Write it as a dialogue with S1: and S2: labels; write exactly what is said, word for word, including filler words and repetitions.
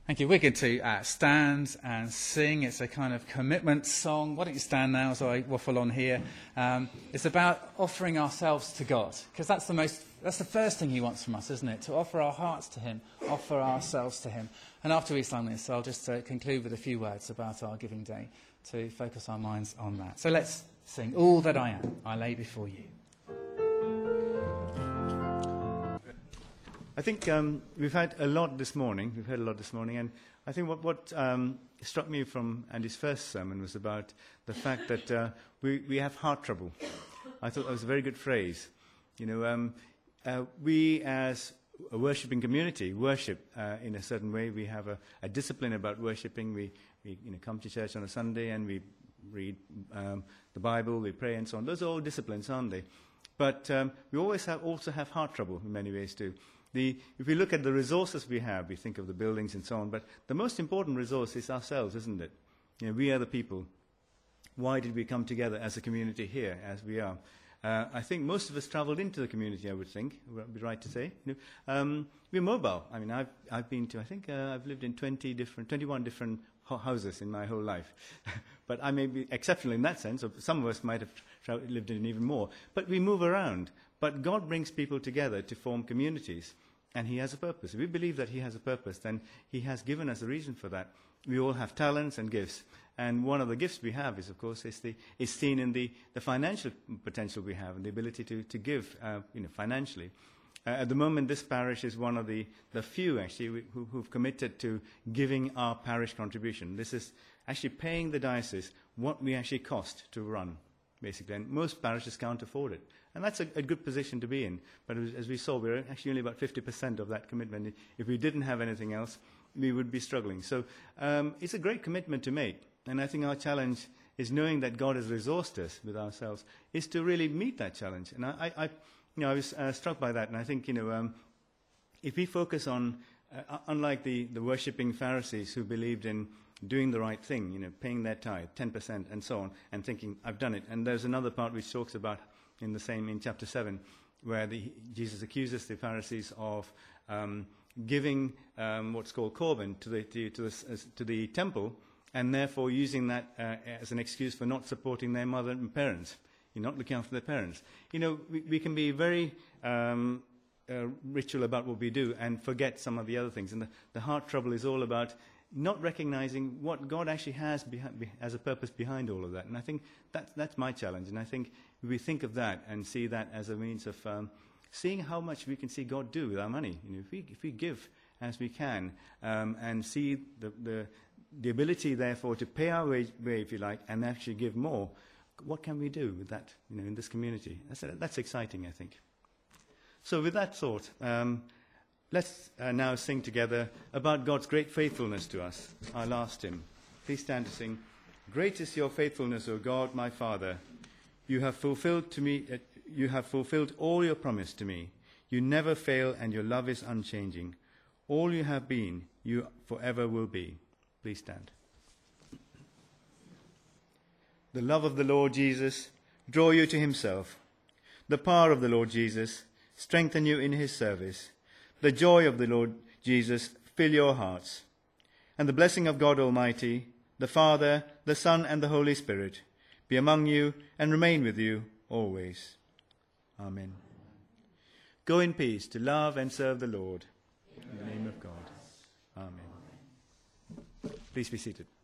S1: Thank you. We're going to uh, stand and sing. It's a kind of commitment song. Why don't you stand now as I waffle on here? Um, it's about offering ourselves to God, because that's the most, that's the first thing he wants from us, isn't it? To offer our hearts to him, offer ourselves to him. And after we sing this, I'll just uh, conclude with a few words about our Giving Day to focus our minds on that. So let's sing All That I Am, I Lay Before You.
S2: I think um, we've had a lot this morning. We've heard a lot this morning, and I think what, what um, struck me from Andy's first sermon was about the fact that uh, we, we have heart trouble. I thought that was a very good phrase. You know, um, uh, we as a worshipping community worship uh, in a certain way. We have a, a discipline about worshipping. We, we you know, come to church on a Sunday and we read um, the Bible, we pray, and so on. Those are all disciplines, aren't they? But um, we always have, also have heart trouble in many ways too. The, if we look at the resources we have, we think of the buildings and so on, but the most important resource is ourselves, isn't it? You know, we are the people. Why did we come together as a community here, as we are? Uh, I think most of us travelled into the community, I would think, would be right to say. You know, um, we're mobile. I mean, I've, I've been to, I think uh, I've lived in twenty different, twenty-one different ho- houses in my whole life. But I may be exceptional in that sense, or some of us might have tra- lived in even more. But we move around. But God brings people together to form communities. And he has a purpose. If we believe that he has a purpose, then he has given us a reason for that. We all have talents and gifts. And one of the gifts we have is, of course, is, the, is seen in the, the financial potential we have and the ability to, to give uh, you know, financially. Uh, at the moment, this parish is one of the, the few, actually, who, who've committed to giving our parish contribution. This is actually paying the diocese what we actually cost to run, basically. And most parishes can't afford it. And that's a, a good position to be in. But as, as we saw, we're actually only about fifty percent of that commitment. If we didn't have anything else, we would be struggling. So um, it's a great commitment to make. And I think our challenge is knowing that God has resourced us with ourselves, is to really meet that challenge. And I, I, I, you know, I was uh, struck by that. And I think, you know, um, if we focus on, uh, unlike the, the worshipping Pharisees who believed in doing the right thing, you know, paying their tithe, ten percent and so on, and thinking, I've done it. And there's another part which talks about in the same, in chapter seven, where the, Jesus accuses the Pharisees of um, giving um, what's called korban to the, to, to, the, to the temple, and therefore using that uh, as an excuse for not supporting their mother and parents. You're not looking after their parents. You know, we, we can be very um, uh, ritual about what we do and forget some of the other things. And the, the heart trouble is all about not recognizing what God actually has behind, be, as a purpose behind all of that. And I think that's, that's my challenge. And I think if we think of that and see that as a means of um, seeing how much we can see God do with our money. You know, if we, if we give as we can um, and see the, the, the ability, therefore, to pay our way, way, if you like, and actually give more, what can we do with that, you know, in this community? That's, that's exciting, I think. So with that thought, um, let's uh, now sing together about God's great faithfulness to us, our last hymn. Please stand to sing. Great is your faithfulness, O God, my Father. You have fulfilled to me. Uh, you have fulfilled all your promise to me. You never fail, and your love is unchanging. All you have been, you forever will be. Please stand. The love of the Lord Jesus draw you to himself. The power of the Lord Jesus strengthen you in his service. The joy of the Lord Jesus fill your hearts. And the blessing of God Almighty, the Father, the Son, and the Holy Spirit be among you and remain with you always. Amen. Go in peace to love and serve the Lord. In the name of God. Amen. Please be seated.